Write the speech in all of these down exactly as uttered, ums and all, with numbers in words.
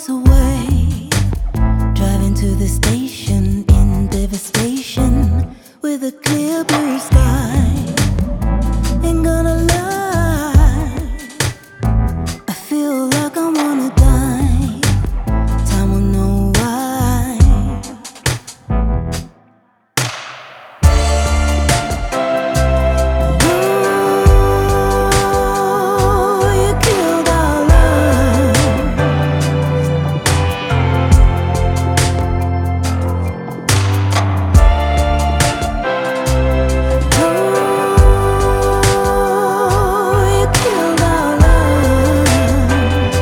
this away, driving to the station in devastation with a clear blue sky. Ain't gonna lie, I feel like I wanna die. Time will know why. Ooh, you killed our love. Ooh, you killed our love.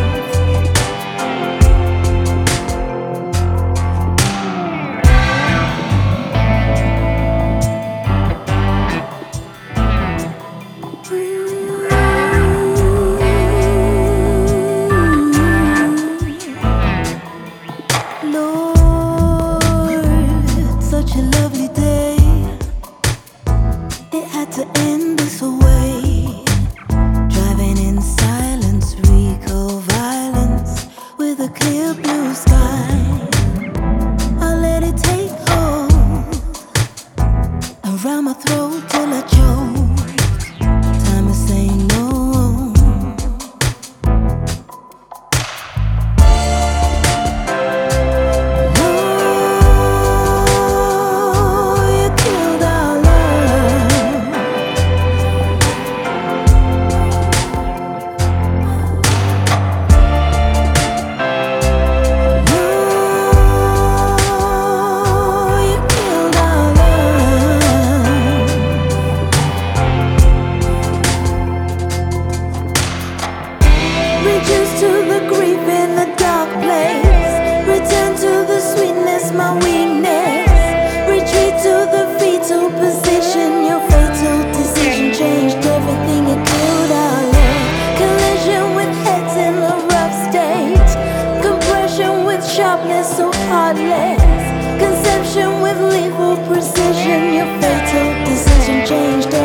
Lord, such a lovely day. It had to end this way. Driving in silence, recall violence with a clear blue sky. I let it take hold around my throat till I choke. Time to say no. No, you killed our love. No, you killed our love. Reduced to the grief in the dark place. Return to the sweetness, my weakness. Retreat to the fetal position. Your fatal decision changed everything. It killed our love. Collision with heads in a rough state. Compression with sharpness so heartless. Conception with lethal precision. Your fatal decision changed